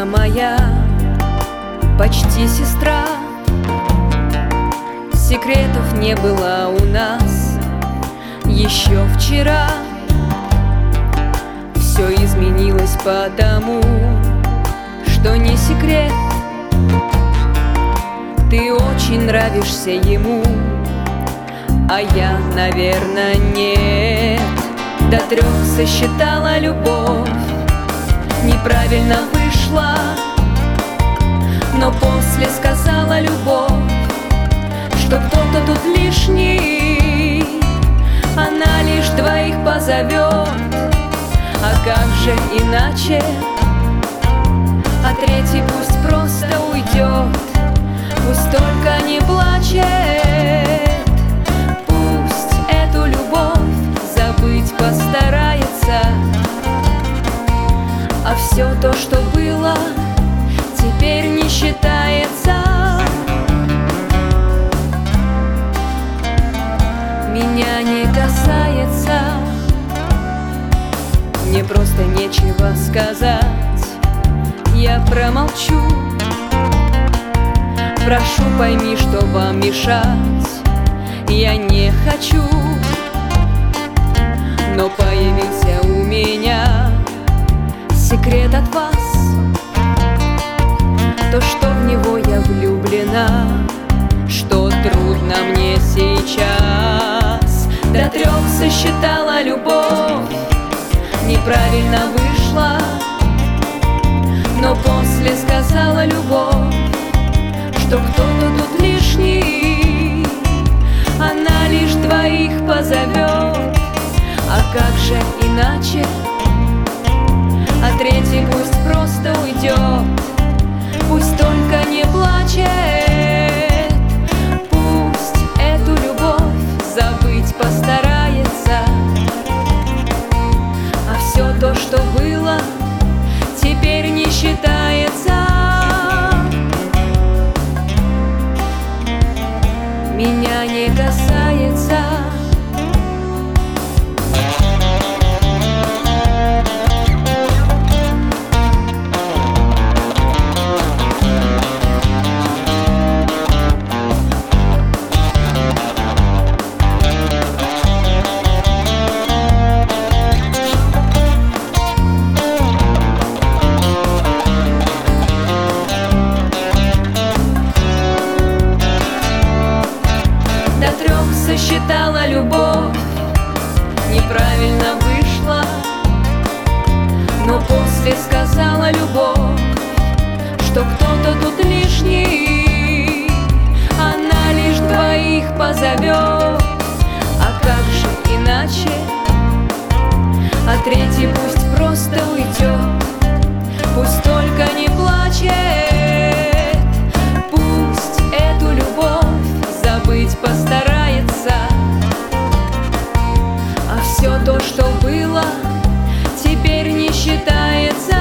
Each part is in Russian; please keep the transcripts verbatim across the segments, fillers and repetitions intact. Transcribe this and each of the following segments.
моя, почти сестра. Секретов не было у нас еще вчера. Все изменилось потому, что не секрет. Ты очень нравишься ему, а я, наверное, нет. До трех сосчитала любовь, неправильно вышла, но после сказала любовь, что кто-то тут лишний. Она лишь двоих позовет, а как же иначе? А третий пусть просто уйдет, пусть только не плачет. Пусть эту любовь забыть постарается, а все то, что было, теперь не считается. Меня не касается, мне просто нечего сказать. Я промолчу. Прошу, пойми, что вам мешать я не хочу. Но появился у меня секрет от вас, то, что в него я влюблена, что трудно мне сейчас. До трех сосчитала любовь, неправильно вышла, но после сказала любовь, что кто-то тут лишний. Она лишь двоих позовет, а как же иначе? А третий пусть просто уйдет, пусть только не плачет. Пусть эту любовь забыть постарается, а все то, что было, теперь не считается. Меня не касается. Сосчитала любовь, неправильно вышла, но после сказала любовь, что кто-то тут лишний. Она лишь двоих позовет, а как же иначе? А третий пусть просто уйдет, пусть только не плачет. Пусть эту любовь забыть постарается, а все то, что было, теперь не считается.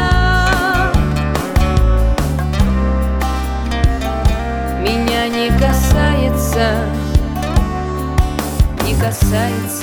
Меня не касается, не касается.